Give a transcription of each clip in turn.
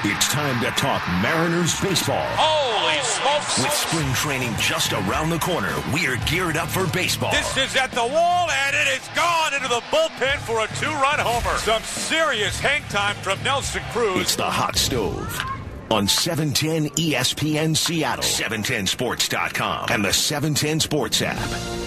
It's time to talk Mariners baseball. Holy smokes! With spring training just around the corner, we're geared up for baseball. This is at the wall, and it is gone into the bullpen for a two-run homer. Some serious hang time from Nelson Cruz. It's the Hot Stove on 710 ESPN Seattle, 710sports.com, and the 710 Sports app.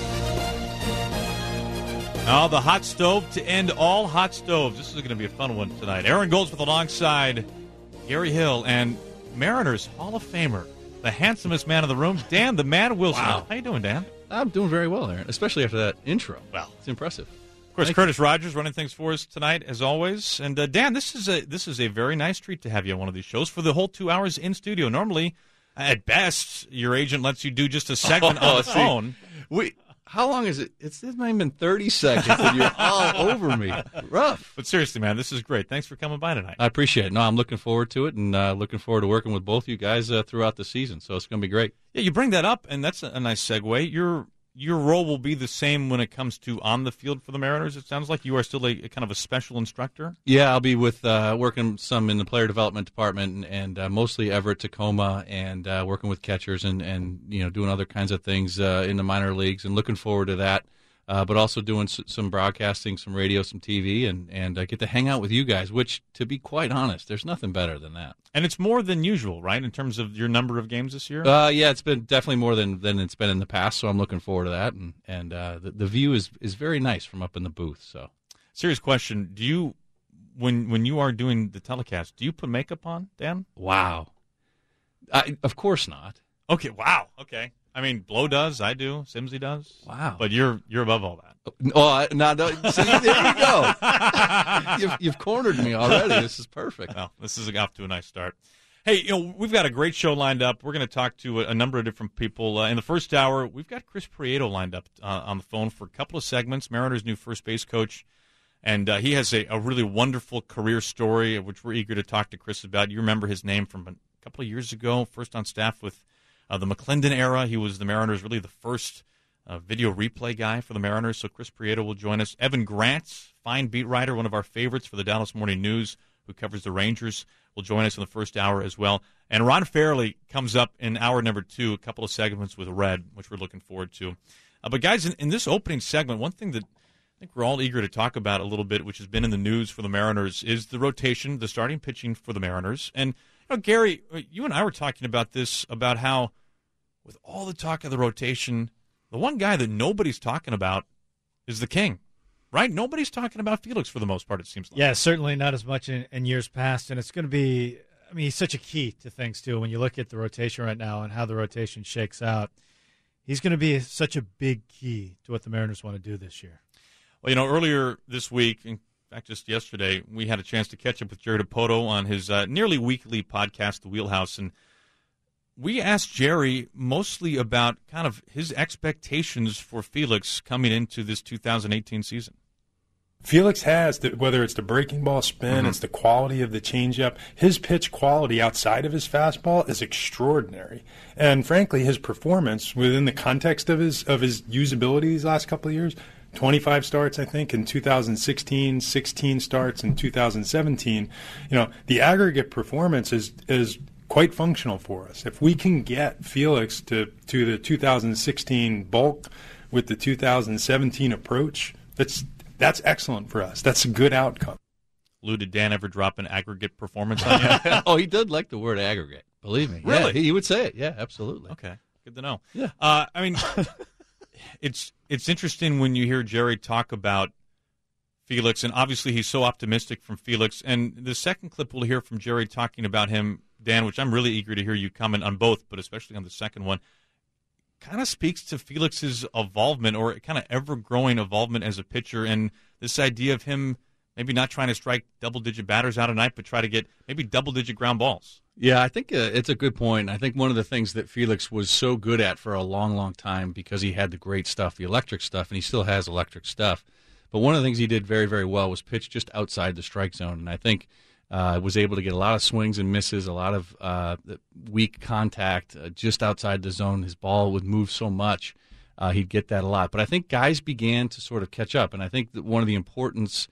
Now the Hot Stove to end all hot stoves. This is going to be a fun one tonight. Aaron Goldsmith alongside Gary Hill and Mariners Hall of Famer, the handsomest man in the room, Dan the Man Wilson. Wow. How you doing, Dan? I'm doing very well, Aaron, especially after that intro. Well, it's impressive. Of course, Curtis Rogers running things for us tonight, as always. And Dan, this is a very nice treat to have you on one of these shows for the whole 2 hours in studio. Normally, at best, your agent lets you do just a segment on the phone. How long is it? It's not even been 30 seconds, and you're all over me. Rough. But seriously, man, this is great. Thanks for coming by tonight. I appreciate it. No, I'm looking forward to it, and looking forward to working with both you guys throughout the season. So it's going to be great. Yeah, you bring that up, and that's a nice segue. Your role will be the same when it comes to on the field for the Mariners. It sounds like you are still a kind of a special instructor. Yeah, I'll be with working some in the player development department and mostly Everett Tacoma and working with catchers and doing other kinds of things in the minor leagues and looking forward to that. But also doing some broadcasting, some radio, some TV, and I get to hang out with you guys, which, to be quite honest, there's nothing better than that. And it's more than usual, right, in terms of your number of games this year? Yeah, it's been definitely more than it's been in the past, so I'm looking forward to that. And the view is very nice from up in the booth. So, serious question: do you, when you are doing the telecast, do you put makeup on, Dan? Wow, of course not. Okay, wow, okay. I mean, Blow does, I do, Simsy does. Wow. But you're above all that. Oh, no, see, there you go. You've cornered me already. This is perfect. Well, this is off to a nice start. Hey, we've got a great show lined up. We're going to talk to a number of different people. In the first hour, we've got Chris Prieto lined up on the phone for a couple of segments, Mariners' new first base coach. And he has a really wonderful career story, which we're eager to talk to Chris about. You remember his name from a couple of years ago, first on staff with the McClendon era. He was the Mariners' really the first video replay guy for the Mariners. So Chris Prieto will join us. Evan Grant, fine beat writer, one of our favorites for the Dallas Morning News, who covers the Rangers, will join us in the first hour as well. And Ron Fairley comes up in hour number 2, a couple of segments with Red, which we're looking forward to. But guys, in this opening segment, one thing that I think we're all eager to talk about a little bit, which has been in the news for the Mariners, is the rotation, the starting pitching for the Mariners. And Gary, you and I were talking about this, about how with all the talk of the rotation, the one guy that nobody's talking about is the King, right? Nobody's talking about Felix for the most part, it seems like. Yeah, certainly not as much in years past, and it's going to be, I mean, he's such a key to things, too. When you look at the rotation right now and how the rotation shakes out, he's going to be such a big key to what the Mariners want to do this year. Well, earlier this week, in fact, just yesterday, we had a chance to catch up with Jerry Dipoto on his nearly weekly podcast, The Wheelhouse, and we asked Jerry mostly about kind of his expectations for Felix coming into this 2018 season. Felix has, whether it's the breaking ball spin, it's the quality of the changeup, his pitch quality outside of his fastball is extraordinary. And frankly, his performance within the context of his usability these last couple of years, 25 starts, I think, in 2016, 16 starts in 2017, the aggregate performance is quite functional for us. If we can get Felix to the 2016 bulk with the 2017 approach, that's excellent for us. That's a good outcome. Lou, did Dan ever drop an aggregate performance on you? Oh, he did like the word aggregate. Believe me. Really? Yeah, he would say it. Yeah, absolutely. Okay, good to know. Yeah. I mean, it's interesting when you hear Jerry talk about Felix, and obviously he's so optimistic from Felix. And the second clip we'll hear from Jerry talking about him, Dan, which I'm really eager to hear you comment on both, but especially on the second one, kind of speaks to Felix's involvement, or kind of ever-growing involvement as a pitcher, and this idea of him maybe not trying to strike double-digit batters out a night, but try to get maybe double-digit ground balls. Yeah, I think it's a good point. I think one of the things that Felix was so good at for a long, long time, because he had the great stuff, the electric stuff, and he still has electric stuff, but one of the things he did very, very well was pitch just outside the strike zone, and I think was able to get a lot of swings and misses, a lot of weak contact just outside the zone. His ball would move so much, he'd get that a lot. But I think guys began to sort of catch up, and I think that one of the importance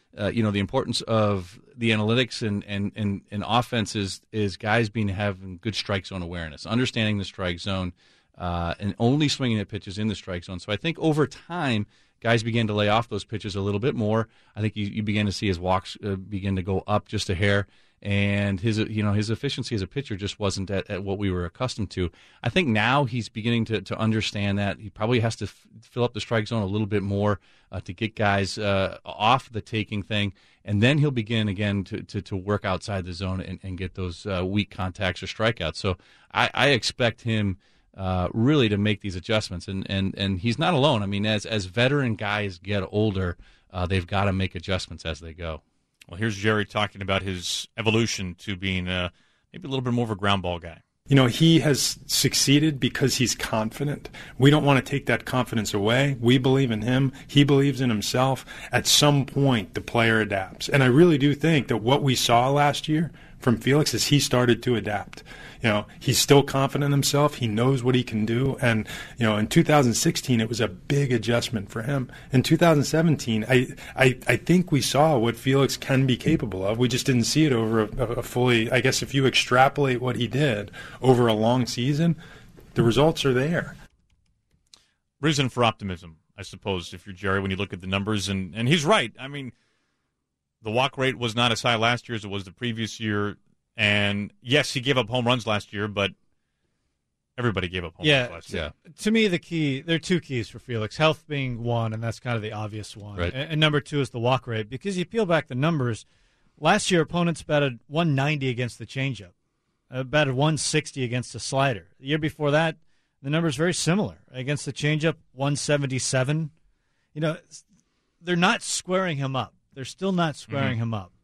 the importance of the analytics and offense is guys having good strike zone awareness, understanding the strike zone, and only swinging at pitches in the strike zone. So I think over time, guys began to lay off those pitches a little bit more. I think you began to see his walks begin to go up just a hair, and his efficiency as a pitcher just wasn't at what we were accustomed to. I think now he's beginning to understand that he probably has to fill up the strike zone a little bit more to get guys off the taking thing, and then he'll begin again to work outside the zone and get those weak contacts or strikeouts. So I expect him really to make these adjustments, and he's not alone. I mean, as veteran guys get older, they've got to make adjustments as they go. Well, here's Jerry talking about his evolution to being maybe a little bit more of a ground ball guy. He has succeeded because he's confident. We don't want to take that confidence away. We believe in him. He believes in himself. At some point, the player adapts. And I really do think that what we saw last year from Felix is he started to adapt. He's still confident in himself. He knows what he can do. And, in 2016, it was a big adjustment for him. In 2017, I think we saw what Felix can be capable of. We just didn't see it over a fully, I guess if you extrapolate what he did over a long season, the results are there. Reason for optimism, I suppose, if you're Jerry, when you look at the numbers. And he's right. I mean, the walk rate was not as high last year as it was the previous year. And, yes, he gave up home runs last year, but everybody gave up home runs last year. Yeah. To me, there are two keys for Felix, health being one, and that's kind of the obvious one. Right. And number two is the walk rate. Because you peel back the numbers, last year opponents batted 190 against the changeup, batted 160 against the slider. The year before that, the number's very similar. Against the changeup, 177. They're not squaring him up. They're still not squaring him up.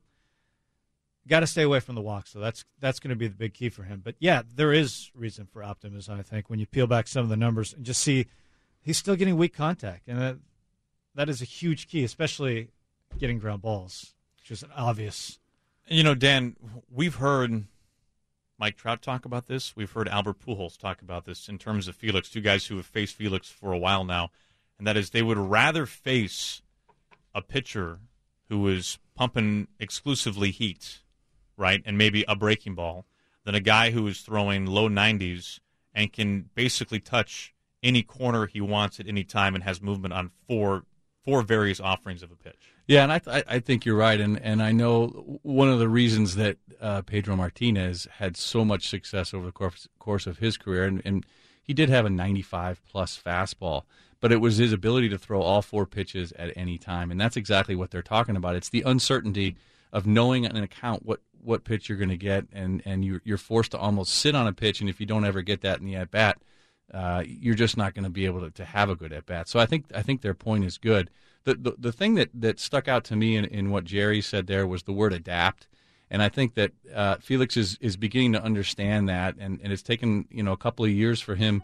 Got to stay away from the walks, so that's going to be the big key for him. But, yeah, there is reason for optimism, I think, when you peel back some of the numbers and just see he's still getting weak contact. And that is a huge key, especially getting ground balls, which is obvious. Dan, we've heard Mike Trout talk about this. We've heard Albert Pujols talk about this in terms of Felix, two guys who have faced Felix for a while now, and that is they would rather face a pitcher who is pumping exclusively heat, right, and maybe a breaking ball, than a guy who is throwing low 90s and can basically touch any corner he wants at any time and has movement on four various offerings of a pitch. Yeah, and I think you're right, and I know one of the reasons that Pedro Martinez had so much success over the course of his career, and he did have a 95-plus fastball, but it was his ability to throw all four pitches at any time, and that's exactly what they're talking about. It's the uncertainty of knowing an account what pitch you're going to get, and you're forced to almost sit on a pitch, and if you don't ever get that in the at-bat, you're just not going to be able to have a good at-bat. So I think their point is good. The thing that stuck out to me in what Jerry said there was the word adapt, and I think that Felix is beginning to understand that, and it's taken a couple of years for him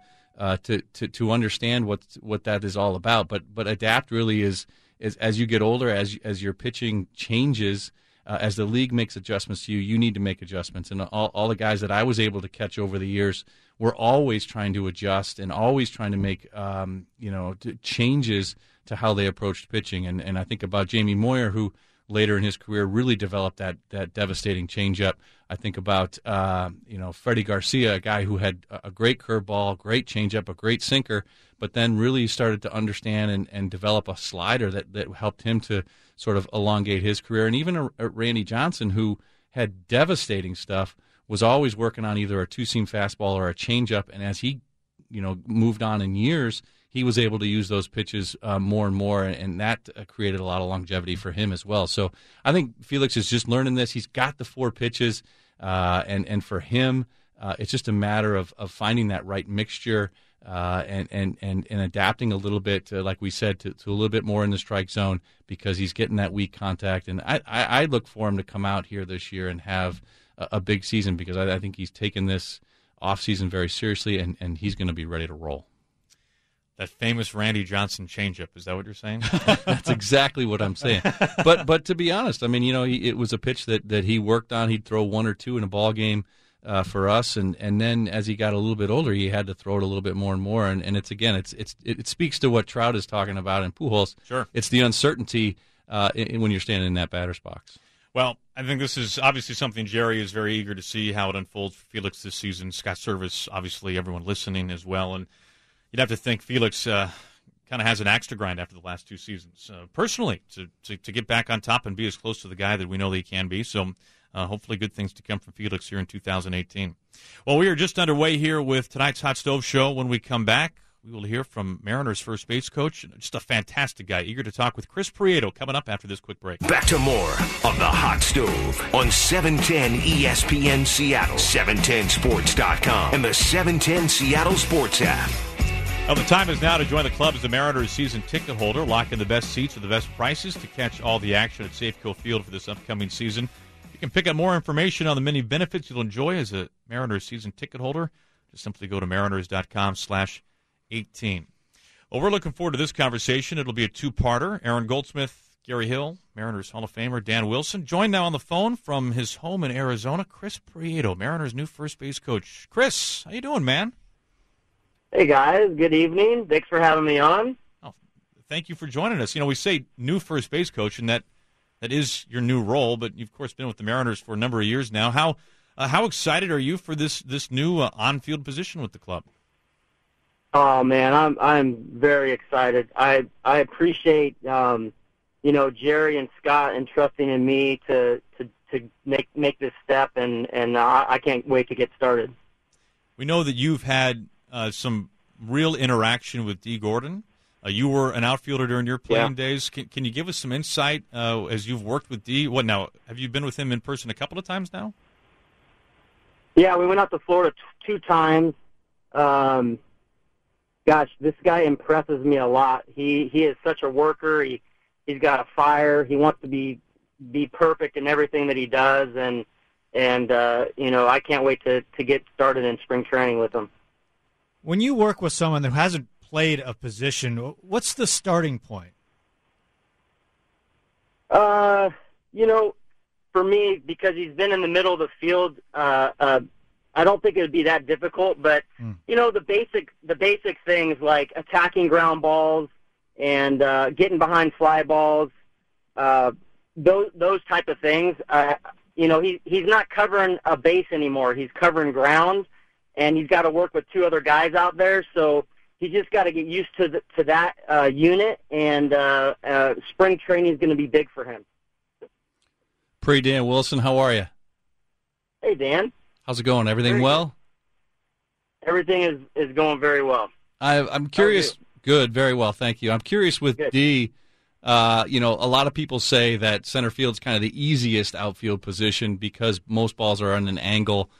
to understand what that is all about. But adapt really is as you get older, as your pitching changes. As the league makes adjustments to you, you need to make adjustments. And all the guys that I was able to catch over the years were always trying to adjust and always trying to make changes to how they approached pitching. And I think about Jamie Moyer, who later in his career really developed that devastating changeup. I think about Freddie Garcia, a guy who had a great curveball, great changeup, a great sinker, but then really started to understand and develop a slider that helped him to sort of elongate his career. And even Randy Johnson, who had devastating stuff, was always working on either a two-seam fastball or a changeup. And as he moved on in years, he was able to use those pitches more and more, and that created a lot of longevity for him as well. So I think Felix is just learning this. He's got the four pitches, and for him, it's just a matter of finding that right mixture and adapting a little bit, like we said, to a little bit more in the strike zone because he's getting that weak contact. And I look for him to come out here this year and have a big season because I think he's taken this offseason very seriously, and he's going to be ready to roll. That famous Randy Johnson changeup, is that what you're saying? That's exactly what I'm saying. But to be honest, I mean, it was a pitch that he worked on. He'd throw one or two in a ball game for us, and then as he got a little bit older, he had to throw it a little bit more and more. And it speaks to what Trout is talking about in Pujols. Sure. It's the uncertainty when you're standing in that batter's box. Well, I think this is obviously something Jerry is very eager to see how it unfolds for Felix this season. Scott Service, obviously, everyone listening as well. And you'd have to think Felix kind of has an axe to grind after the last 2 seasons, personally, to get back on top and be as close to the guy that we know that he can be. So hopefully good things to come from Felix here in 2018. Well, we are just underway here with tonight's Hot Stove Show. When we come back, we will hear from Mariners first base coach, just a fantastic guy, eager to talk with Chris Prieto coming up after this quick break. Back to more of the Hot Stove on 710 ESPN Seattle, 710sports.com, and the 710 Seattle Sports app. Well, the time is now to join the club as a Mariners season ticket holder. Lock in the best seats with the best prices to catch all the action at Safeco Field for this upcoming season. You can pick up more information on the many benefits you'll enjoy as a Mariners season ticket holder. Just simply go to mariners.com/18. Well, we're looking forward to this conversation. It'll be a 2-parter. Aaron Goldsmith, Gary Hill, Mariners Hall of Famer Dan Wilson, joined now on the phone from his home in Arizona, Chris Prieto, Mariners' new first base coach. Chris, how you doing, man? Hey, guys. Good evening. Thanks for having me on. Oh, thank you for joining us. You know, we say new first base coach, and that is your new role, but you've, of course, been with the Mariners for a number of years now. How excited are you for this new on-field position with the club? Oh man, I'm very excited. I appreciate Jerry and Scott entrusting in me to make this step, and I can't wait to get started. We know that you've had some real interaction with Dee Gordon. You were an outfielder during your playing days. Can you give us some insight as you've worked with Dee? What now? Have you been with him in person a couple of times now? Yeah, we went out to Florida 2 times. Gosh, this guy impresses me a lot. He is such a worker. He's got a fire. He wants to be perfect in everything that he does, and I can't wait to get started in spring training with him. When you work with someone that hasn't played a position, what's the starting point? For me, because he's been in the middle of the field, I don't think it would be that difficult, but the basic things like attacking ground balls and getting behind fly balls, those type of things. He's not covering a base anymore. He's covering ground, and he's got to work with 2 other guys out there. So he's just got to get used to that unit, and spring training is going to be big for him. Dan Wilson, how are you? Hey, Dan. How's it going? Everything well? Everything is going very well. I'm curious. Good, very well, thank you. I'm curious with Dee. A lot of people say that center field's kind of the easiest outfield position because most balls are on an angle.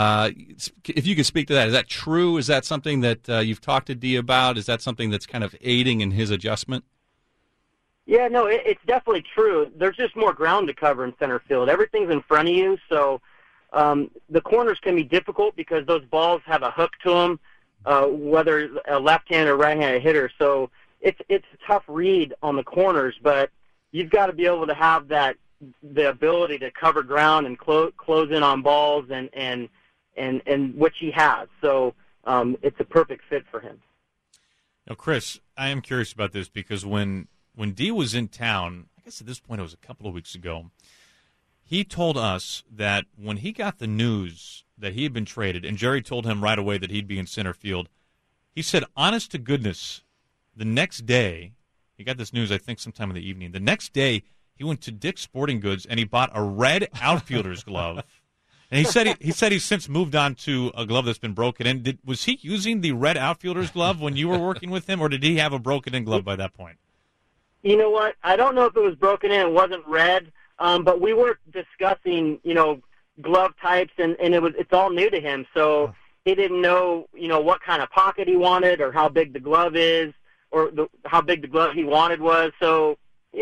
If you could speak to that, is that true? Is that something that you've talked to Dee about? Is that something that's kind of aiding in his adjustment? Yeah, no, it's definitely true. There's just more ground to cover in center field. Everything's in front of you, so the corners can be difficult because those balls have a hook to them, whether a left-handed or right-handed hitter. So it's a tough read on the corners, but you've got to be able to have the ability to cover ground and close in on balls, and which he has. So it's a perfect fit for him. Now, Chris, I am curious about this because when Dee was in town, I guess at this point it was a couple of weeks ago, he told us that when he got the news that he had been traded, and Jerry told him right away that he'd be in center field, he said, honest to goodness, the next day, he got this news, I think, sometime in the evening. The next day, he went to Dick's Sporting Goods, and he bought a red outfielder's glove. And he said he's since moved on to a glove that's been broken in. Was he using the red outfielder's glove when you were working with him, or did he have a broken-in glove by that point? You know what? I don't know if it was broken in. It wasn't red. But we were discussing, glove types, and it's all new to him. So he didn't know, what kind of pocket he wanted or how big the glove is or how big the glove he wanted was. So,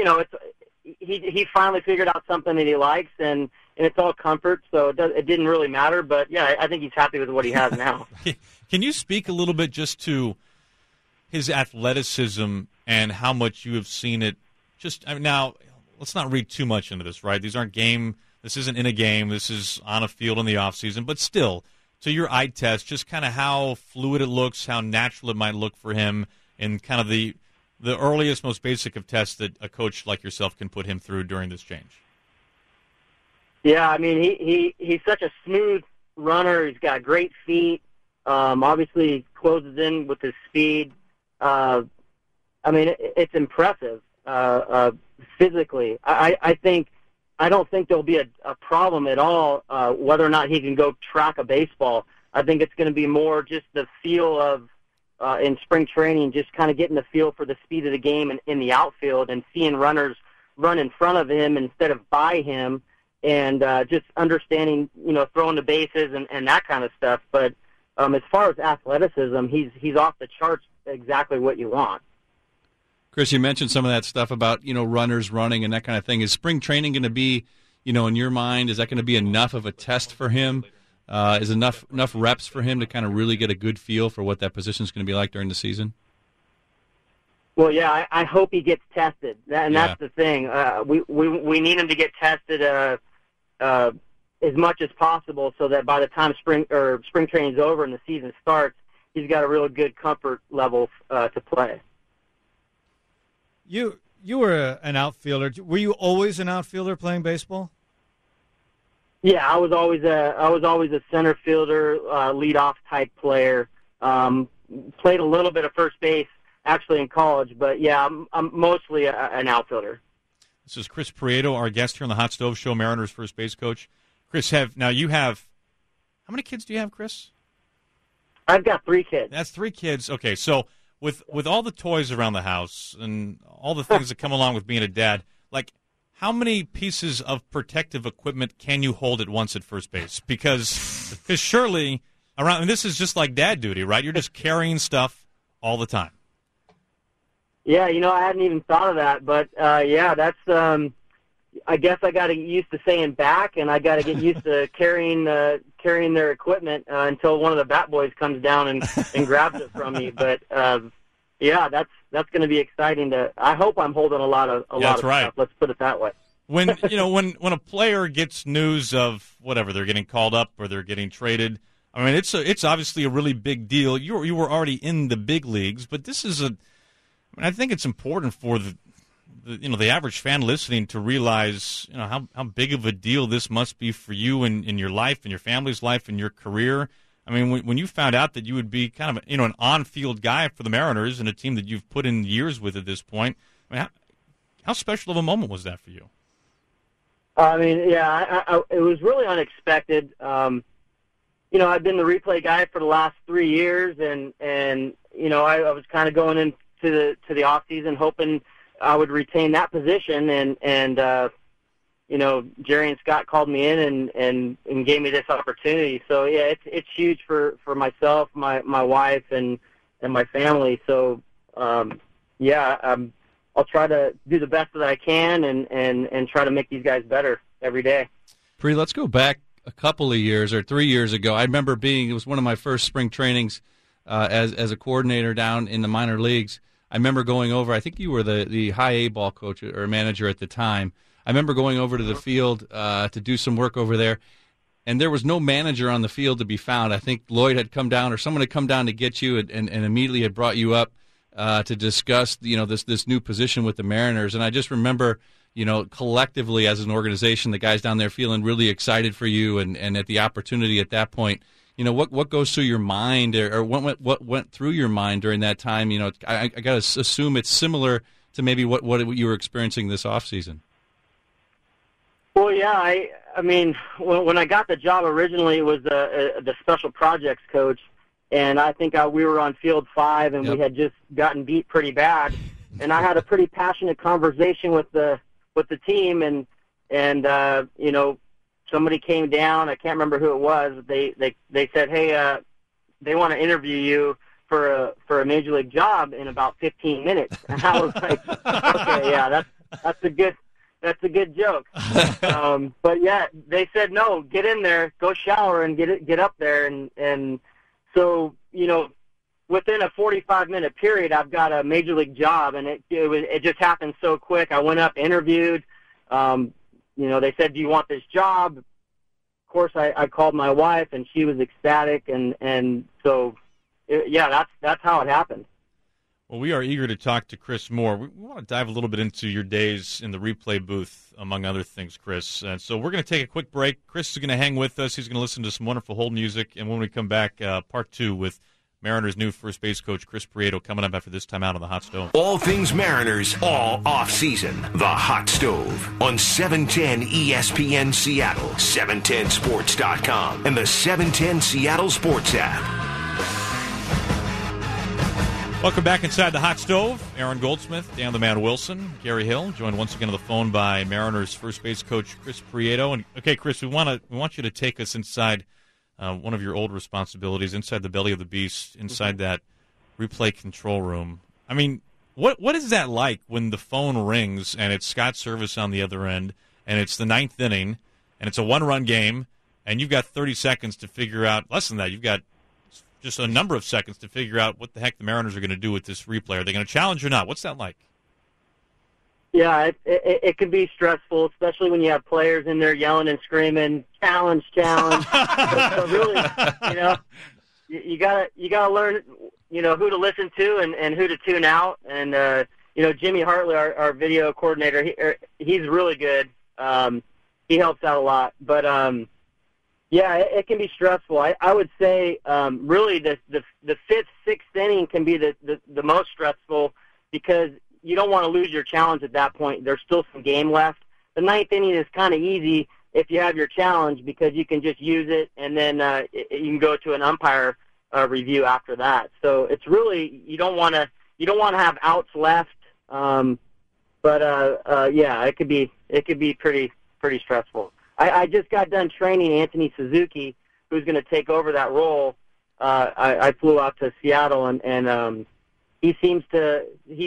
he finally figured out something that he likes, and it's all comfort. So it didn't really matter. But, yeah, I think he's happy with what he has now. Can you speak a little bit just to his athleticism and how much you have seen it? Now, let's not read too much into this, right? This isn't in a game. This is on a field in the offseason. But still, to your eye test, just kind of how fluid it looks, how natural it might look for him, and kind of the the earliest, most basic of tests that a coach like yourself can put him through during this change? Yeah, I mean, he's such a smooth runner. He's got great feet. Obviously, he closes in with his speed. I mean, it's impressive physically. I don't think there'll be a problem at all whether or not he can go track a baseball. I think it's going to be more just the feel of in spring training, just kind of getting the feel for the speed of the game in the outfield and seeing runners run in front of him instead of by him, and just understanding, throwing the bases and that kind of stuff. But as far as athleticism, he's off the charts, exactly what you want. Chris, you mentioned some of that stuff about, runners running and that kind of thing. Is spring training going to be, in your mind, is that going to be enough of a test for him? Is enough reps for him to kind of really get a good feel for what that position is going to be like during the season? Well, yeah, I hope he gets tested, that's the thing. We need him to get tested as much as possible, so that by the time spring training is over and the season starts, he's got a real good comfort level to play. You were an outfielder. Were you always an outfielder playing baseball? Yeah, I was always a center fielder, leadoff type player. Played a little bit of first base actually in college, but yeah, I'm mostly an outfielder. This is Chris Prieto, our guest here on the Hot Stove Show, Mariners first base coach. Chris, how many kids do you have, Chris? I've got 3 kids. That's 3 kids. Okay, so with all the toys around the house and all the things that come along with being a dad, like, how many pieces of protective equipment can you hold at once at first base? Because surely around, and this is just like dad duty, right? You're just carrying stuff all the time. Yeah, I hadn't even thought of that, but yeah, that's. I guess I got to get used to saying back, and I got to get used to carrying their equipment until one of the bat boys comes down and grabs it from me. But yeah, that's going to be exciting. I hope I'm holding a lot of stuff. Let's put it that way. When when a player gets news of whatever, they're getting called up or they're getting traded, I mean, it's obviously a really big deal. You were already in the big leagues, but this is I think it's important for the average fan listening to realize how big of a deal this must be for you in your life and your family's life and your career. I mean, when you found out that you would be kind of an on-field guy for the Mariners and a team that you've put in years with at this point, I mean, how special of a moment was that for you? I mean, yeah, it was really unexpected. I've been the replay guy for the last 3 years, and I was kind of going into the off season hoping I would retain that position, and Jerry and Scott called me in and gave me this opportunity. So yeah, it's huge for myself, my wife, and my family. So I'll try to do the best that I can and try to make these guys better every day. Pri, let's go back a couple of years or 3 years ago. I remember it was one of my first spring trainings as a coordinator down in the minor leagues. I remember going over, I think you were the high A ball coach or manager at the time. I remember going over to the field to do some work over there, and there was no manager on the field to be found. I think Lloyd had come down or someone had come down to get you and immediately had brought you up to discuss this new position with the Mariners. And I just remember, collectively as an organization, the guys down there feeling really excited for you and at the opportunity at that point. What goes through your mind or what went through your mind during that time? I got to assume it's similar to maybe what you were experiencing this offseason. Well, yeah, I mean, when I got the job originally, it was the special projects coach, and I think we were on field 5, and we had just gotten beat pretty bad, and I had a pretty passionate conversation with the team, and somebody came down. I can't remember who it was. They said, hey, they want to interview you for a major league job in about 15 minutes, and I was like, okay, yeah, that's a good joke. But yeah, they said, no, get in there, go shower and get up there. And so, within a 45-minute period, I've got a major league job, and it just happened so quick. I went up, interviewed, they said, do you want this job? Of course, I called my wife, and she was ecstatic. And so, that's how it happened. Well, we are eager to talk to Chris more. We want to dive a little bit into your days in the replay booth, among other things, Chris. And so we're going to take a quick break. Chris is going to hang with us. He's going to listen to some wonderful hold music. And when we come back, part 2 with Mariners' new first base coach, Chris Prieto, coming up after this time out on the Hot Stove. All things Mariners, all off-season. The Hot Stove on 710 ESPN Seattle, 710sports.com, and the 710 Seattle Sports app. Welcome back inside the Hot Stove. Aaron Goldsmith, Dan the Man Wilson, Gary Hill, joined once again on the phone by Mariners first base coach Chris Prieto. And okay, Chris, we want you to take us inside one of your old responsibilities, inside the belly of the beast, inside that replay control room. I mean, what is that like when the phone rings and it's Scott Service on the other end, and it's the 9th inning, and it's a 1-run game, and you've got 30 seconds to figure out, less than that, you've got just a number of seconds to figure out what the heck the Mariners are going to do with this replay. Are they going to challenge or not? What's that like? Yeah, it can be stressful, especially when you have players in there yelling and screaming, challenge, challenge. So really, you gotta learn, who to listen to and who to tune out. And Jimmy Hartley, our video coordinator, he's really good. He helps out a lot, but yeah, it can be stressful. I would say really the 5th, 6th inning can be the most stressful because you don't want to lose your challenge at that point. There's still some game left. The 9th inning is kind of easy if you have your challenge because you can just use it and then you can go to an umpire review after that. So it's really you don't want to have outs left. Yeah, it could be pretty stressful. I just got done training Anthony Suzuki, who's going to take over that role. I flew out to Seattle, and he seems to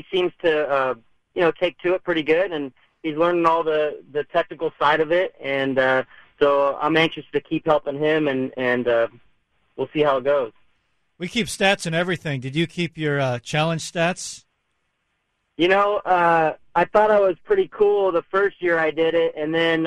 take to it pretty good, and he's learning all the technical side of it. And so I'm anxious to keep helping him, and we'll see how it goes. We keep stats and everything. Did you keep your challenge stats? I thought I was pretty cool the first year I did it, and then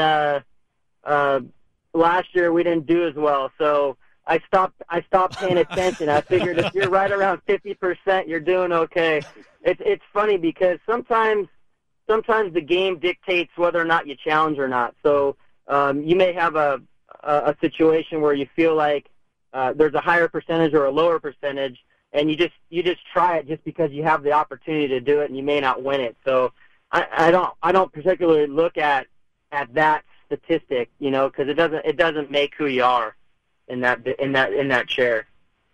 last year we didn't do as well, so I stopped paying attention. I figured if you're right around 50%, you're doing okay. It's funny because sometimes the game dictates whether or not you challenge or not. So you may have a situation where you feel like there's a higher percentage or a lower percentage, and you just try it just because you have the opportunity to do it, and you may not win it. So I don't particularly look at that statistic, because it doesn't make who you are in that chair.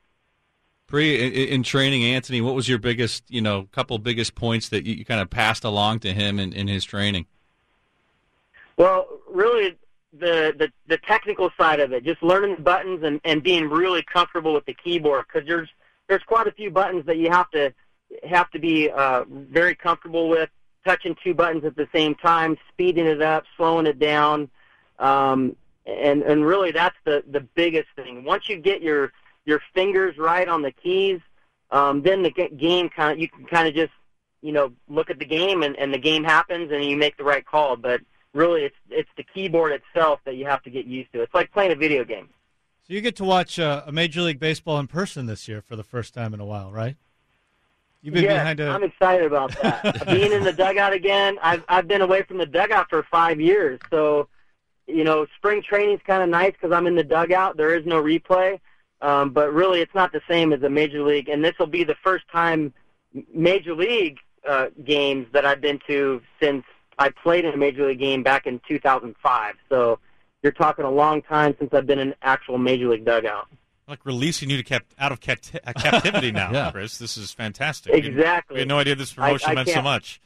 In training, Anthony, what was your biggest, couple biggest points that you kind of passed along to him in his training? Well, really the technical side of it, just learning the buttons and being really comfortable with the keyboard, because there's quite a few buttons that you have to be very comfortable with. Touching 2 buttons at the same time, speeding it up, slowing it down, and really that's the biggest thing. Once you get your fingers right on the keys, then the game you can kind of just look at the game and the game happens and you make the right call. But really, it's the keyboard itself that you have to get used to. It's like playing a video game. So you get to watch a Major League Baseball in person this year for the first time in a while, right? You've been behind I'm excited about that. Being in the dugout again. I've been away from the dugout for 5 years, so spring training's kind of nice because I'm in the dugout. There is no replay, but really it's not the same as a Major League. And this will be the first time Major League games that I've been to since I played in a Major League game back in 2005. So you're talking a long time since I've been in an actual Major League dugout. Like releasing you out of captivity now, yeah. Chris. This is fantastic. Exactly. We had no idea this promotion meant so much.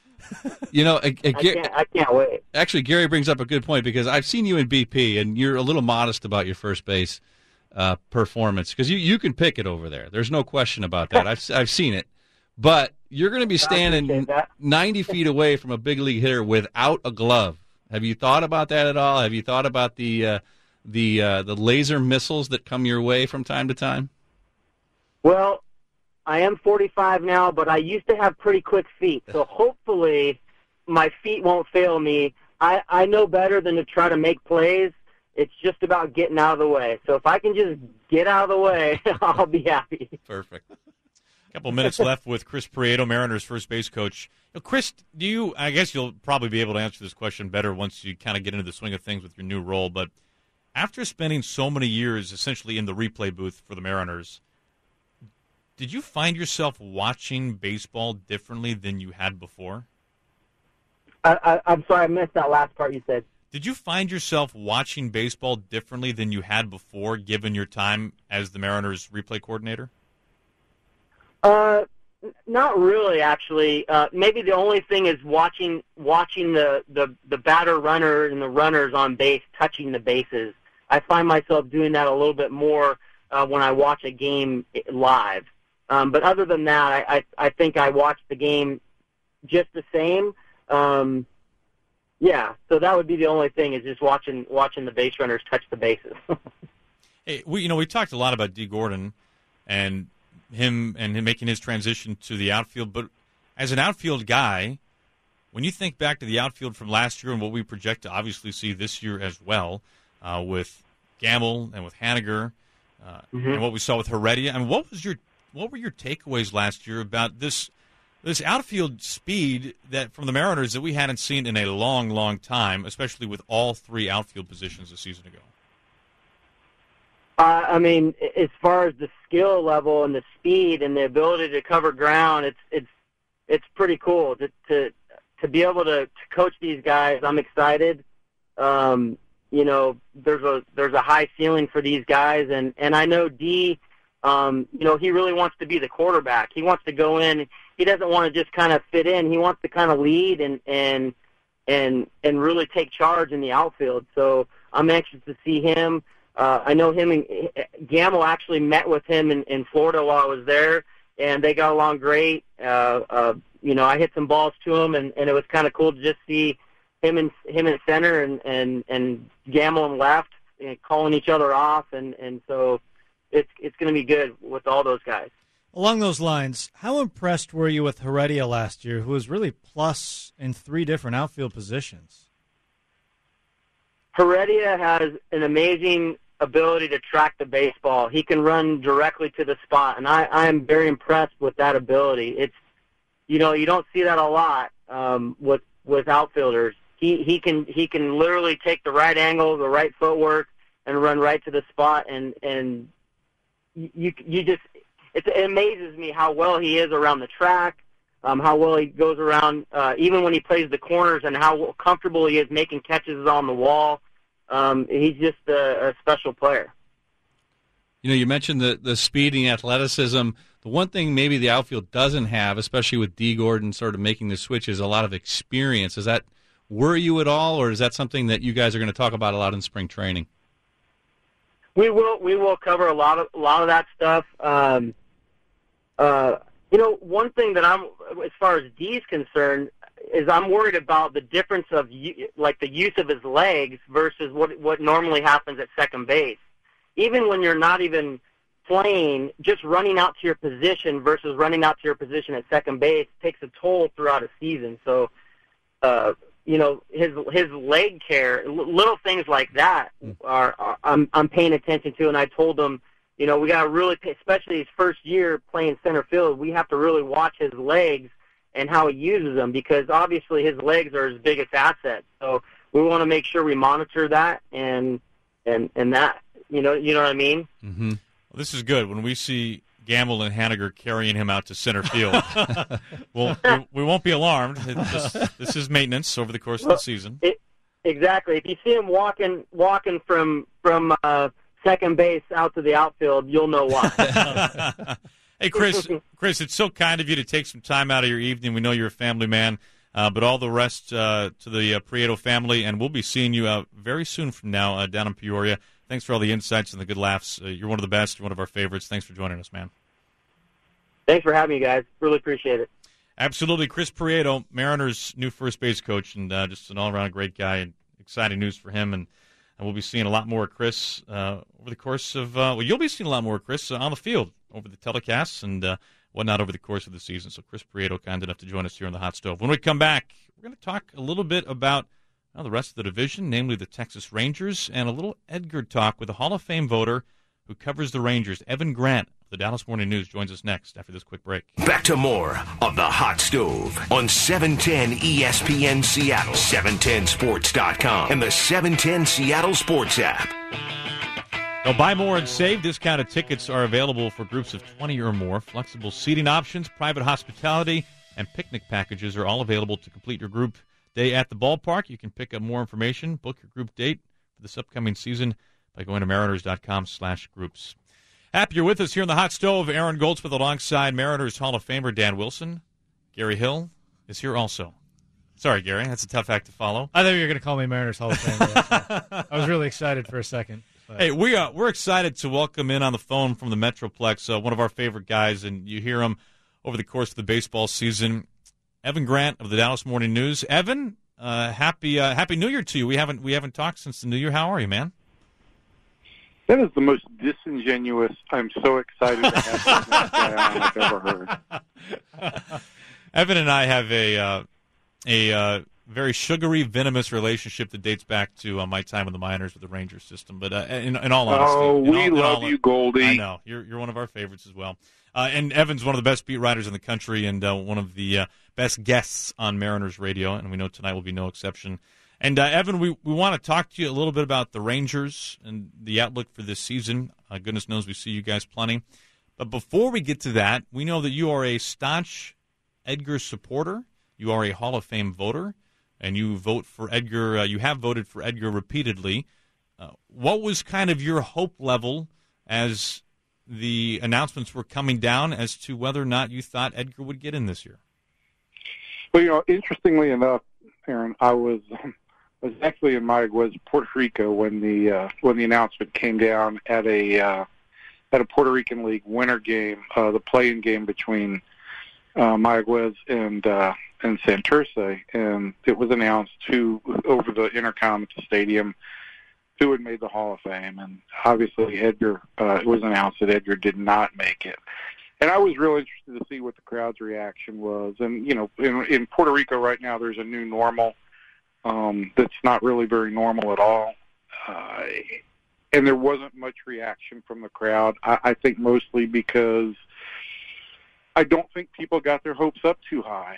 I can't wait. Actually, Gary brings up a good point because I've seen you in BP, and you're a little modest about your first base performance because you can pick it over there. There's no question about that. I've seen it. But you're going to be standing 90 feet away from a big league hitter without a glove. Have you thought about that at all? Have you thought about the laser missiles that come your way from time to time? Well, I am 45 now, but I used to have pretty quick feet, so hopefully my feet won't fail me. I know better than to try to make plays. It's just about getting out of the way. So if I can just get out of the way, I'll be happy. Perfect. couple minutes left with Chris Prieto, Mariners first base coach. Chris, I guess you'll probably be able to answer this question better once you kind of get into the swing of things with your new role, but after spending so many years essentially in the replay booth for the Mariners, did you find yourself watching baseball differently than you had before? I'm sorry, I missed that last part you said. Did you find yourself watching baseball differently than you had before, given your time as the Mariners replay coordinator? Not really, actually. Maybe the only thing is watching the batter runner and the runners on base touching the bases. I find myself doing that a little bit more when I watch a game live. But other than that, I think I watch the game just the same. Yeah, so that would be the only thing, is just watching the base runners touch the bases. Hey, we talked a lot about Dee Gordon and him making his transition to the outfield, but as an outfield guy, when you think back to the outfield from last year and what we project to obviously see this year as well, with Gamble and with Haniger, and what we saw with Heredia, I mean, what were your takeaways last year about this outfield speed that from the Mariners that we hadn't seen in a long, long time, especially with all three outfield positions a season ago? I mean, as far as the skill level and the speed and the ability to cover ground, it's pretty cool to be able to coach these guys. I'm excited. There's a high ceiling for these guys, and I know D. He really wants to be the quarterback. He wants to go in. He doesn't want to just kind of fit in. He wants to kind of lead and really take charge in the outfield. So I'm anxious to see him. I know him and Gamble actually met with him in Florida while I was there, and they got along great. I hit some balls to him, and it was kind of cool to just see him in center and Gamble in left, and calling each other off, and so it's going to be good with all those guys. Along those lines, how impressed were you with Heredia last year, who was really plus in 3 different outfield positions? Heredia has an amazing ability to track the baseball. He can run directly to the spot, and I am very impressed with that ability. It's, you don't see that a lot with outfilders. He can literally take the right angle, the right footwork, and run right to the spot, and it amazes me how well he is around the track, how well he goes around, even when he plays the corners, and how comfortable he is making catches on the wall. He's just a special player. You mentioned the speed and the athleticism. The one thing maybe the outfield doesn't have, especially with Dee Gordon sort of making the switch, is a lot of experience. Does that worry you at all, or is that something that you guys are going to talk about a lot in spring training? We will cover a lot of that stuff. One thing that as far as Dee's concerned, is I'm worried about the difference of the use of his legs versus what normally happens at second base. Even when you're not even playing, just running out to your position versus running out to your position at second base takes a toll throughout a season. So, his leg care, little things like that I'm paying attention to, and I told him, we got to really pay, especially his first year playing center field, we have to really watch his legs and how he uses them, because obviously his legs are his biggest asset. So we want to make sure we monitor that and that, you know what I mean? Mm-hmm. Well, this is good. When we see Gamble and Haniger carrying him out to center field, we won't be alarmed. This is maintenance over the course of the season. Exactly. If you see him walking from second base out to the outfield, you'll know why. Hey, Chris, it's so kind of you to take some time out of your evening. We know you're a family man, but all the rest to the Prieto family, and we'll be seeing you very soon from now down in Peoria. Thanks for all the insights and the good laughs. You're one of the best. You're one of our favorites. Thanks for joining us, man. Thanks for having me, guys. Really appreciate it. Absolutely. Chris Prieto, Mariners' new first base coach, and just an all-around great guy, and exciting news for him. And we'll be seeing a lot more of Chris over the course of you'll be seeing a lot more of Chris on the field over the telecasts and whatnot over the course of the season. So Chris Prieto, kind enough to join us here on the Hot Stove. When we come back, we're going to talk a little bit about the rest of the division, namely the Texas Rangers, and a little Edgar talk with a Hall of Fame voter who covers the Rangers, Evan Grant, The Dallas Morning News joins us next after this quick break. Back to more of The Hot Stove on 710 ESPN Seattle, 710sports.com, and the 710 Seattle Sports app. Now, buy more and save. Discounted tickets are available for groups of 20 or more. Flexible seating options, private hospitality, and picnic packages are all available to complete your group day at the ballpark. You can pick up more information, book your group date for this upcoming season by going to mariners.com/groups. Happy you're with us here in the Hot Stove. Aaron Goldsmith alongside Mariners Hall of Famer Dan Wilson. Gary Hill is here also. Sorry, Gary, that's a tough act to follow. I thought you were going to call me Mariners Hall of Famer. So I was really excited for a second. But. Hey, we're excited to welcome in on the phone from the Metroplex one of our favorite guys, and you hear him over the course of the baseball season, Evan Grant of the Dallas Morning News. Evan, happy New Year to you. We haven't talked since the New Year. How are you, man? That is the most disingenuous, I'm so excited to have this guy on I've ever heard. Evan and I have a very sugary, venomous relationship that dates back to my time in the minors with the Rangers system. But in all honesty, we love you, Goldie. I know you're one of our favorites as well. And Evan's one of the best beat writers in the country, and one of the best guests on Mariners Radio, and we know tonight will be no exception. And Evan, we want to talk to you a little bit about the Rangers and the outlook for this season. Goodness knows we see you guys plenty. But before we get to that, we know that you are a staunch Edgar supporter. You are a Hall of Fame voter, and you vote for Edgar. You have voted for Edgar repeatedly. What was kind of your hope level as the announcements were coming down as to whether or not you thought Edgar would get in this year? Well, interestingly enough, Aaron, I was actually in Mayagüez, Puerto Rico, when the announcement came down at a Puerto Rican League winter game, the play-in game between Mayagüez and Santurce, and it was announced over the intercom at the stadium who had made the Hall of Fame, and obviously Edgar. It was announced that Edgar did not make it. And I was real interested to see what the crowd's reaction was. And, in Puerto Rico right now, there's a new normal that's not really very normal at all. And there wasn't much reaction from the crowd, I think mostly because I don't think people got their hopes up too high.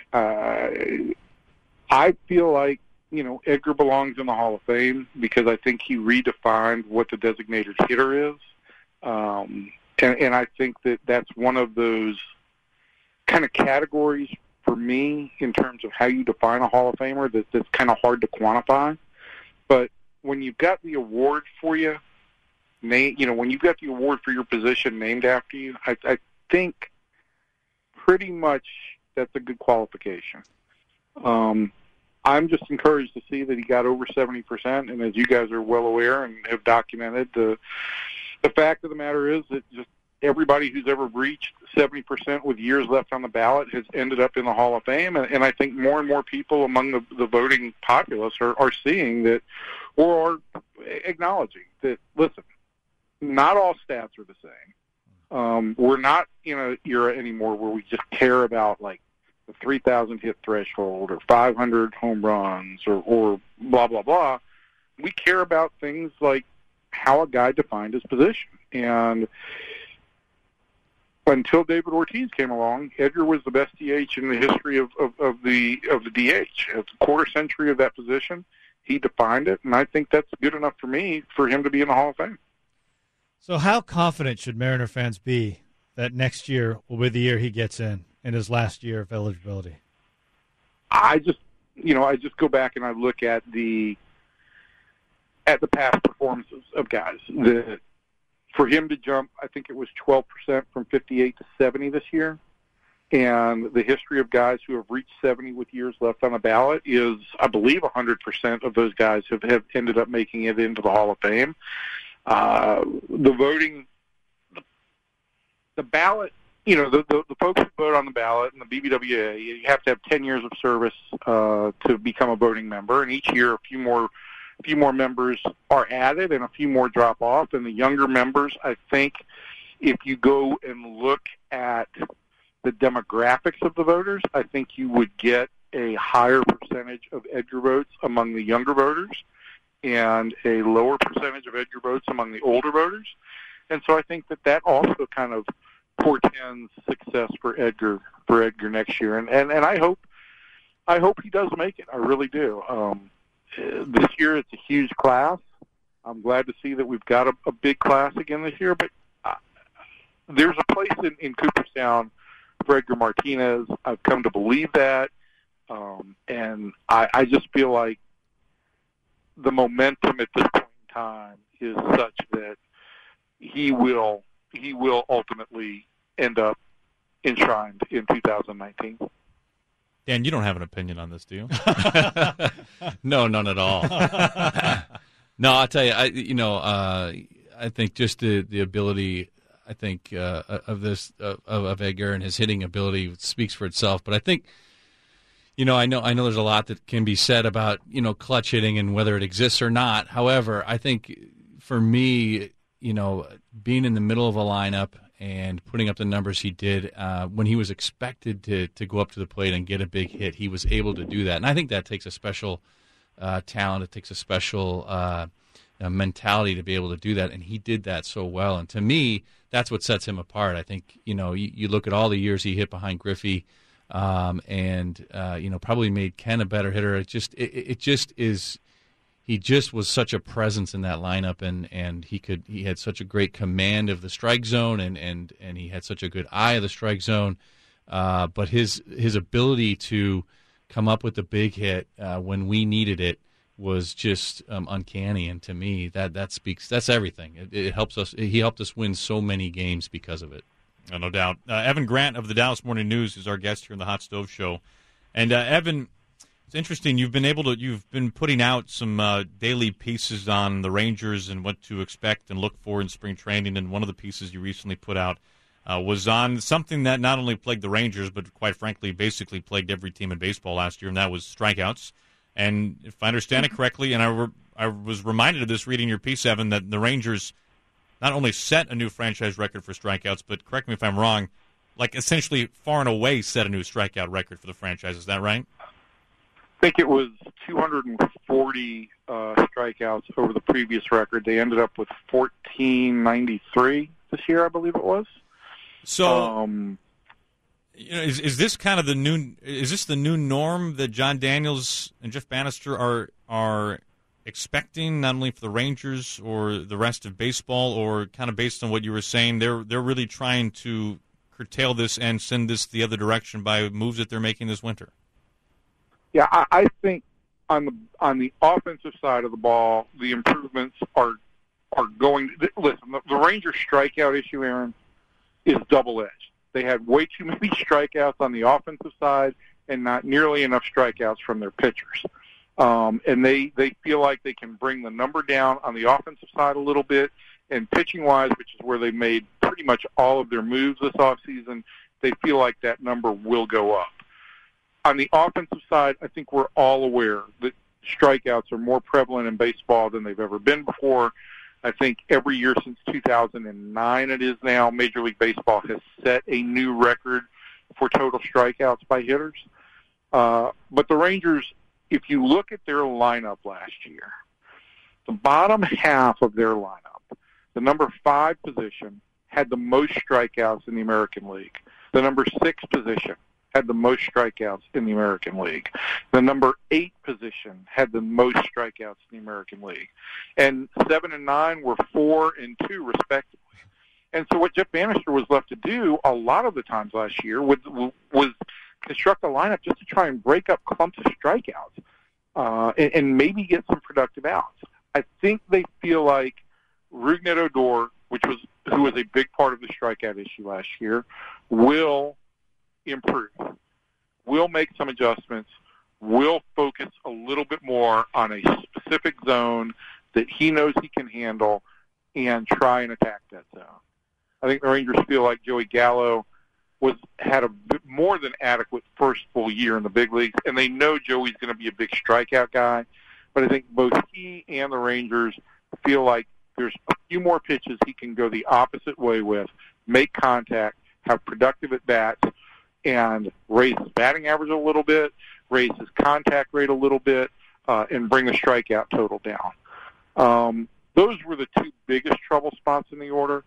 I feel like, Edgar belongs in the Hall of Fame because I think he redefined what the designated hitter is. And I think that that's one of those kind of categories for me in terms of how you define a Hall of Famer that's kind of hard to quantify. But when you've got the award for you, when you've got the award for your position named after you, I think pretty much that's a good qualification. I'm just encouraged to see that he got over 70%, and as you guys are well aware and have documented, the fact of the matter is that just everybody who's ever reached 70% with years left on the ballot has ended up in the Hall of Fame, and I think more and more people among the voting populace are seeing that, or are acknowledging that, listen, not all stats are the same. We're not in an era anymore where we just care about, like, the 3,000 hit threshold or 500 home runs or blah, blah, blah. We care about things like how a guy defined his position. And until David Ortiz came along, Edgar was the best DH in the history of the DH. It's a quarter century of that position. He defined it, and I think that's good enough for me for him to be in the Hall of Fame. So how confident should Mariner fans be that next year will be the year he gets in his last year of eligibility? I just go back and I look at the past performances of guys. For him to jump, I think it was 12% from 58 to 70 this year. And the history of guys who have reached 70 with years left on the ballot is, I believe, 100% of those guys have ended up making it into the Hall of Fame. The voting, the ballot, the folks who vote on the ballot and the BBWA, you have to have 10 years of service to become a voting member. And each year, a few more members are added and a few more drop off. And the younger members, I think, if you go and look at the demographics of the voters, I think you would get a higher percentage of Edgar votes among the younger voters and a lower percentage of Edgar votes among the older voters. And so I think that also kind of portends success for Edgar next year, and I hope he does make it. I really do. This year it's a huge class. I'm glad to see that we've got a big class again this year, but there's a place in Cooperstown for Edgar Martinez. I've come to believe that, and I just feel like the momentum at this point in time is such that he will ultimately end up enshrined in 2019. Dan, you don't have an opinion on this, do you? No, none at all. No, I'll tell you, I think just the ability, I think of Edgar and his hitting ability speaks for itself. But I think, I know there's a lot that can be said about clutch hitting and whether it exists or not. However, I think for me, being in the middle of a lineup and putting up the numbers he did when he was expected to go up to the plate and get a big hit, he was able to do that. And I think that takes a special talent. It takes a special mentality to be able to do that, and he did that so well. And to me, that's what sets him apart. I think, you look at all the years he hit behind Griffey and probably made Ken a better hitter. It just is. He just was such a presence in that lineup, and he had such a great command of the strike zone, and he had such a good eye of the strike zone. But his ability to come up with the big hit when we needed it was just uncanny. And to me, that's everything. It helps us. He helped us win so many games because of it. Oh, no doubt. Evan Grant of the Dallas Morning News is our guest here in the Hot Stove Show, and Evan. It's interesting. You've been putting out some daily pieces on the Rangers and what to expect and look for in spring training. And one of the pieces you recently put out was on something that not only plagued the Rangers, but quite frankly, basically plagued every team in baseball last year, and that was strikeouts. And if I understand it correctly, and I was reminded of this reading your piece, Evan, that the Rangers not only set a new franchise record for strikeouts, but correct me if I'm wrong, like essentially far and away set a new strikeout record for the franchise. Is that right? I think it was 240 strikeouts over the previous record. They ended up with 1493 this year, I believe it was. So, is this kind of the new norm that John Daniels and Jeff Bannister are expecting, not only for the Rangers or the rest of baseball, or kind of based on what you were saying, they're really trying to curtail this and send this the other direction by moves that they're making this winter? Yeah, I think on the offensive side of the ball, the improvements are going. Listen, the Rangers strikeout issue, Aaron, is double-edged. They had way too many strikeouts on the offensive side and not nearly enough strikeouts from their pitchers. And they feel like they can bring the number down on the offensive side a little bit. And pitching-wise, which is where they made pretty much all of their moves this offseason, they feel like that number will go up. On the offensive side, I think we're all aware that strikeouts are more prevalent in baseball than they've ever been before. I think every year since 2009 it is now, Major League Baseball has set a new record for total strikeouts by hitters. But the Rangers, if you look at their lineup last year, the bottom half of their lineup, the number 5 position, had the most strikeouts in the American League. The number 6 position had the most strikeouts in the American League. The number 8 position had the most strikeouts in the American League. And 7 and 9 were 4 and 2, respectively. And so what Jeff Bannister was left to do a lot of the times last year was construct a lineup just to try and break up clumps of strikeouts and maybe get some productive outs. I think they feel like Rougned Odor, who was a big part of the strikeout issue last year, will improve. We'll make some adjustments. We'll focus a little bit more on a specific zone that he knows he can handle and try and attack that zone. I think the Rangers feel like Joey Gallo had a bit more than adequate first full year in the big leagues, and they know Joey's going to be a big strikeout guy. But I think both he and the Rangers feel like there's a few more pitches he can go the opposite way with, make contact, have productive at-bats, and raise his batting average a little bit, raise his contact rate a little bit, and bring the strikeout total down. Those were the 2 biggest trouble spots in the order.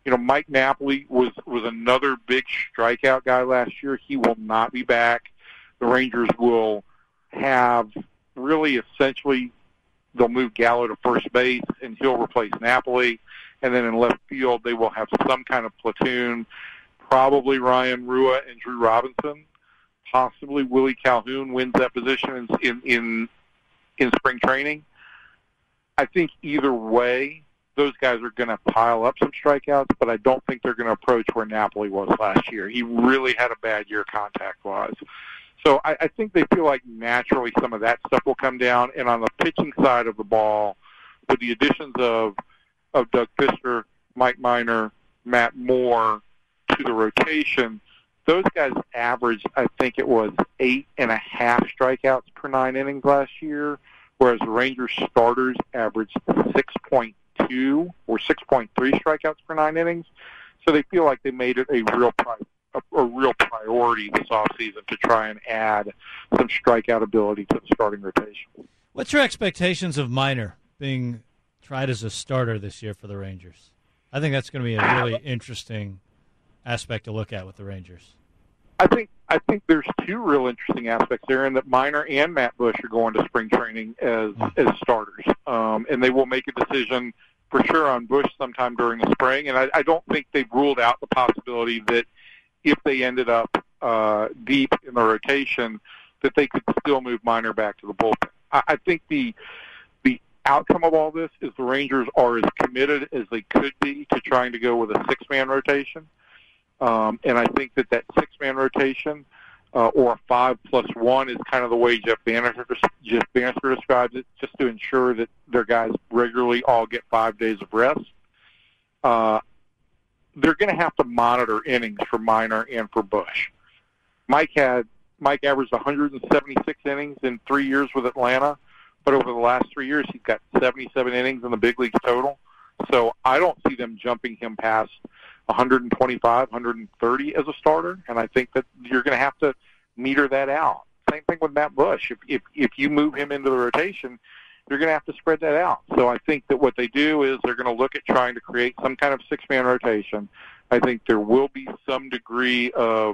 Mike Napoli was another big strikeout guy last year. He will not be back. The Rangers will have really essentially they'll move Gallo to first base, and he'll replace Napoli. And then in left field, they will have some kind of platoon, probably Ryan Rua and Drew Robinson. Possibly Willie Calhoun wins that position in spring training. I think either way, those guys are going to pile up some strikeouts, but I don't think they're going to approach where Napoli was last year. He really had a bad year contact-wise. So I think they feel like naturally some of that stuff will come down. And on the pitching side of the ball, with the additions of Doug Fister, Mike Minor, Matt Moore to the rotation, those guys averaged, I think it was 8.5 strikeouts per 9 innings last year, whereas the Rangers starters averaged 6.2 or 6.3 strikeouts per 9 innings. So they feel like they made it a real priority this offseason to try and add some strikeout ability to the starting rotation. What's your expectations of Minor being tried as a starter this year for the Rangers? I think that's going to be a really interesting aspect to look at with the Rangers. I think there's two real interesting aspects there, in that Minor and Matt Bush are going to spring training as starters, and they will make a decision for sure on Bush sometime during the spring. And I don't think they've ruled out the possibility that if they ended up deep in the rotation, that they could still move Minor back to the bullpen. I think the outcome of all this is the Rangers are as committed as they could be to trying to go with a six-man rotation. And I think that six-man rotation or a 5+1 is kind of the way Jeff Bannister describes it, just to ensure that their guys regularly all get 5 days of rest. They're going to have to monitor innings for Minor and for Bush. Mike averaged 176 innings in 3 years with Atlanta, but over the last 3 years he's got 77 innings in the big leagues total. So I don't see them jumping him past 125, 130 as a starter, and I think that you're going to have to meter that out. Same thing with Matt Bush. If you move him into the rotation, you're going to have to spread that out. So I think that what they do is they're going to look at trying to create some kind of six-man rotation. I think there will be some degree of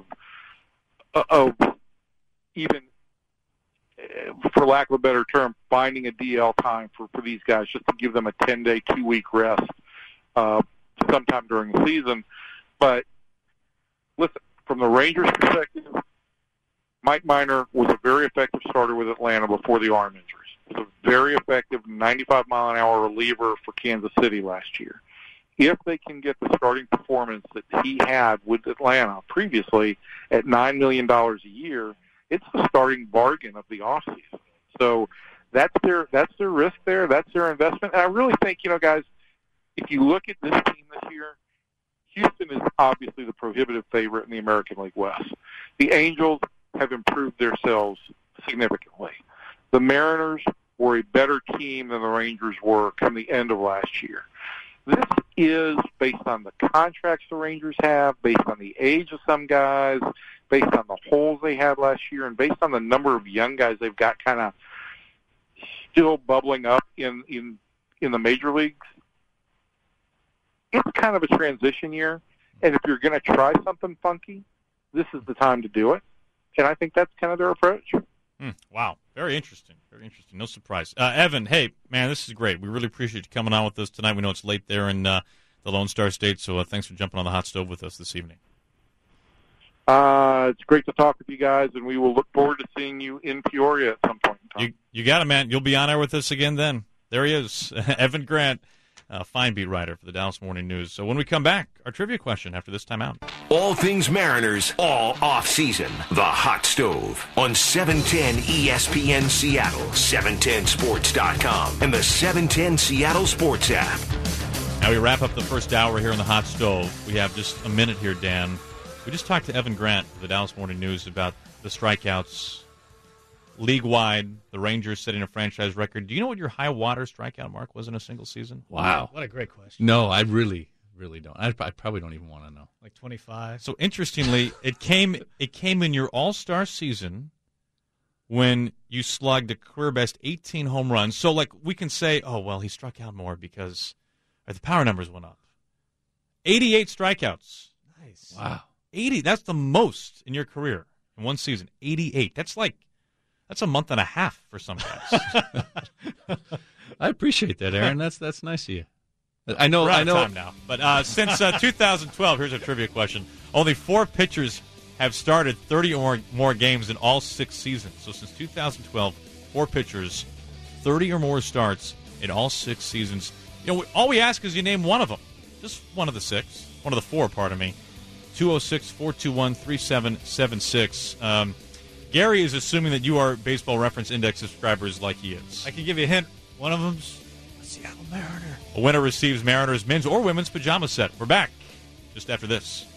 even, for lack of a better term, finding a DL time for these guys, just to give them a 10-day, 2-week rest sometime during the season. But listen, from the Rangers' perspective, Mike Minor was a very effective starter with Atlanta before the arm injuries. He was a very effective 95-mile-an-hour reliever for Kansas City last year. If they can get the starting performance that he had with Atlanta previously at $9 million a year, it's the starting bargain of the offseason. So that's their risk there. That's their investment. And I really think, guys, if you look at this team this year, Houston is obviously the prohibitive favorite in the American League West. The Angels have improved themselves significantly. The Mariners were a better team than the Rangers were come the end of last year. This is based on the contracts the Rangers have, based on the age of some guys, based on the holes they had last year, and based on the number of young guys they've got kind of still bubbling up in the major leagues. It's kind of a transition year, and if you're going to try something funky, this is the time to do it. And I think that's kind of their approach. Wow. Very interesting. Very interesting. No surprise. Evan, hey, man, this is great. We really appreciate you coming on with us tonight. We know it's late there in the Lone Star State, so thanks for jumping on the hot stove with us this evening. It's great to talk with you guys, and we will look forward to seeing you in Peoria at some point in time. You got it, man. You'll be on air with us again then. There he is, Evan Grant. Fine beat writer for the Dallas Morning News. So when we come back, our trivia question after this timeout. All things Mariners, all off-season. The Hot Stove on 710 ESPN Seattle, 710sports.com, and the 710 Seattle Sports app. Now we wrap up the first hour here on the Hot Stove. We have just a minute here, Dan. We just talked to Evan Grant of the Dallas Morning News about the strikeouts league-wide, the Rangers setting a franchise record. Do you know what your high-water strikeout mark was in a single season? Wow. What a great question. No, I really don't. I probably don't even want to know. Like 25? So, interestingly, it came in your all-star season when you slugged a career-best 18 home runs. So, we can say, oh, well, he struck out more because the power numbers went up. 88 strikeouts. Nice. Wow. 80. That's the most in your career in one season. 88. That's a month and a half for some guys. I appreciate that, Aaron. That's nice of you. I know. We're out of time now. But since 2012, here's a trivia question. Only 4 pitchers have started 30 or more games in all 6 seasons. So since 2012, 4 pitchers, 30 or more starts in all 6 seasons. You know, all we ask is you name one of them. Just one of the 6. One of the 4, pardon me. 206-421-3776. Gary is assuming that you are Baseball Reference Index subscribers like he is. I can give you a hint. One of them's a Seattle Mariner. A winner receives Mariners men's or women's pajama set. We're back just after this.